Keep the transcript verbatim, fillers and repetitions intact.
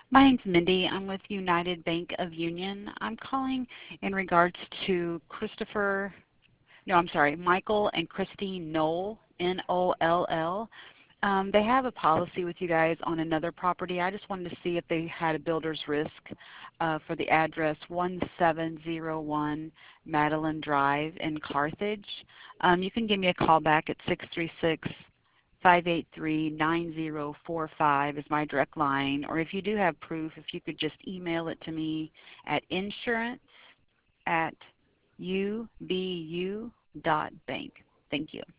My name's Mindy. I'm with United Bank of Union. I'm calling in regards to Christopher, no, I'm sorry, Michael and Christine Knoll, N O L L. Um, they have a policy with you guys on another property. I just wanted to see if they had a builder's risk uh, for the address one seven zero one Madeline Drive in Carthage. Um, you can give me a call back at six three six, five eight three, nine zero four five is my direct line. Or if you do have proof, if you could just email it to me at insurance at u b u dot bank. Thank you.